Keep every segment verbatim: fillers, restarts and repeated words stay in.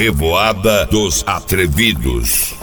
Revoada dos Atrevidos.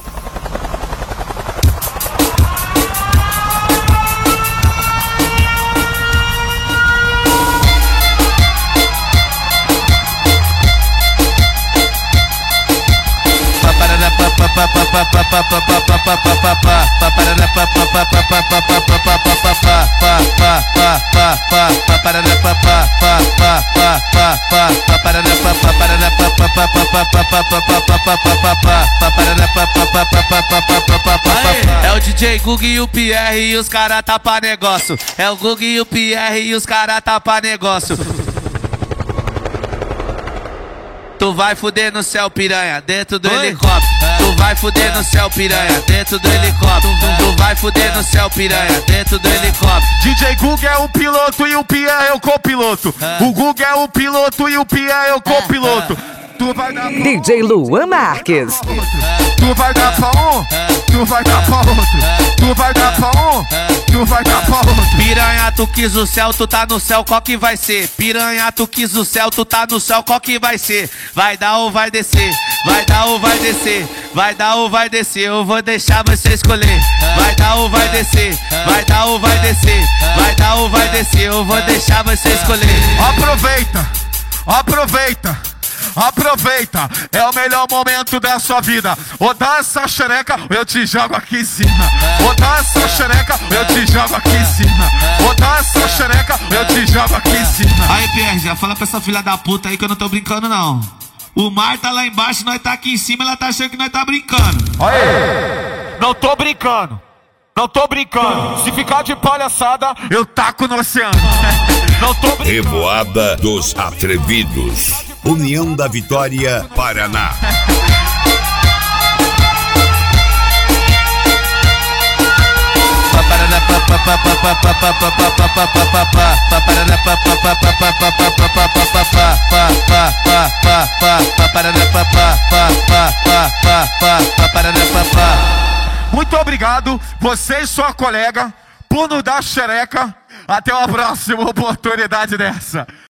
É o D J Gug e o Pierre e os cara tá pra negócio. É o Gug e o Pierre e os cara tá pra negócio. Tu vai fuder no céu, piranha, dentro do Oi? helicóptero. Tu vai fuder no céu, piranha, dentro do helicóptero. Tu vai fuder no céu, piranha, dentro do helicóptero. D J Gug é o piloto e o Pierre é o copiloto. O Gug é o piloto e o Pierre é o copiloto. Tu vai dar pra D J Luan Marques. Tu vai dar pra um, tu vai dar pra outro. Tu vai dar pra um, tu vai dar pra outro. Piranha, tu quis o céu, tu tá no céu, qual que vai ser? Piranha, tu quis o céu, tu tá no céu, qual que vai ser? Vai dar ou vai descer? Vai dar ou vai descer? Vai dar ou vai descer? Eu vou deixar você escolher. Vai dar ou vai descer? Vai dar ou vai descer? Vai dar ou vai descer? Eu vou deixar você escolher. Aproveita, aproveita. Aproveita, é o melhor momento da sua vida. Ou dá essa xereca, ou eu te jogo aqui em cima. Ou dá essa xereca, ou eu te jogo aqui em cima. Ou dá essa xereca, ou eu te jogo aqui em cima. Aí, Pierre, já fala pra essa filha da puta aí que eu não tô brincando, não. O mar tá lá embaixo, nós tá aqui em cima, ela tá achando que nós tá brincando. Aí, não tô brincando. Não tô brincando. Se ficar de palhaçada, eu taco no oceano. Não tô brincando. Revoada dos Atrevidos. União da Vitória, Paraná. Muito obrigado, você e sua colega, por nos dar xereca. Até uma próxima oportunidade dessa.